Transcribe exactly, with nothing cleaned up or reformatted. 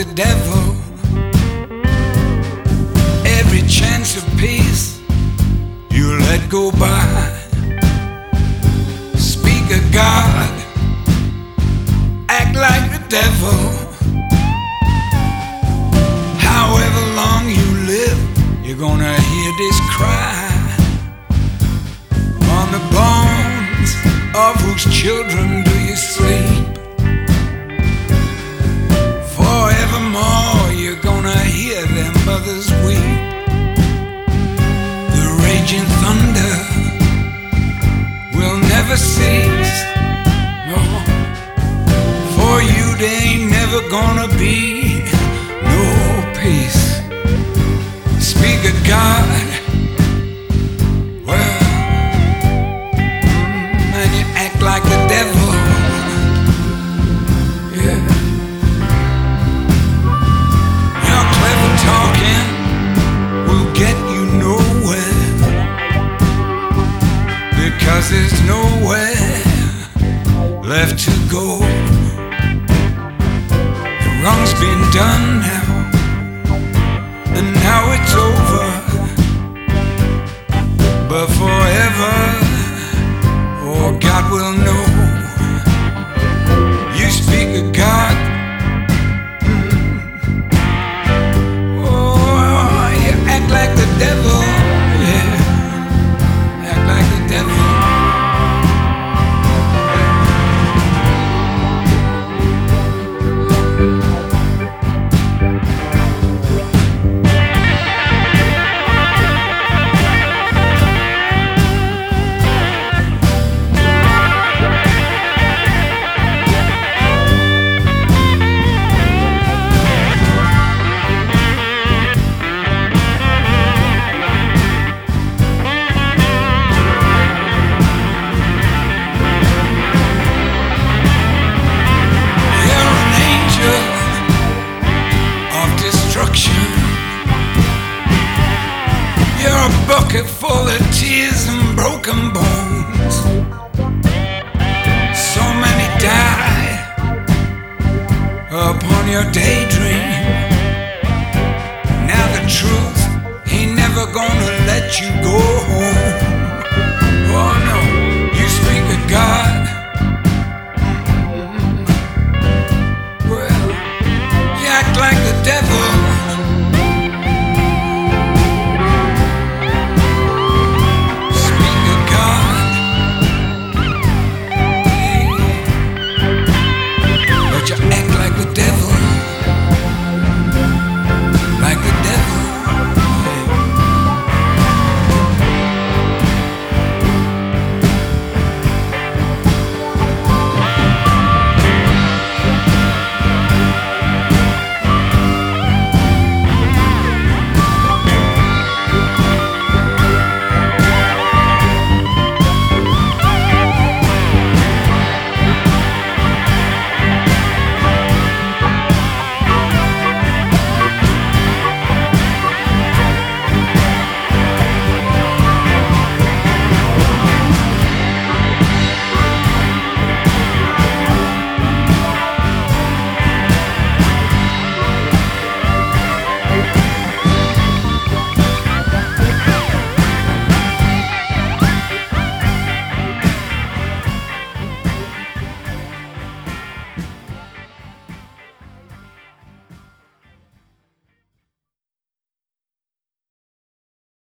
the devil. Every chance of peace you let go by. Speak of God, act like the devil. However long you live, you're gonna hear this cry. On the bones of whose children do you sleep? Forevermore you're gonna hear their mothers weep. The raging thunder will never cease. No, for you there ain't never gonna be no peace. Speak of God, well, mm, and you act like the devil. Yeah, your clever talking will get you nowhere, because there's nowhere left to go. The wrong's been done now, and now it's over. But forever, oh, God will know. You speak of God, mm. Oh, you act like the devil. Yeah, act like the devil. You're a bucket full of tears and broken bones. So many died upon your daydream. Now the truth ain't never gonna let you go home.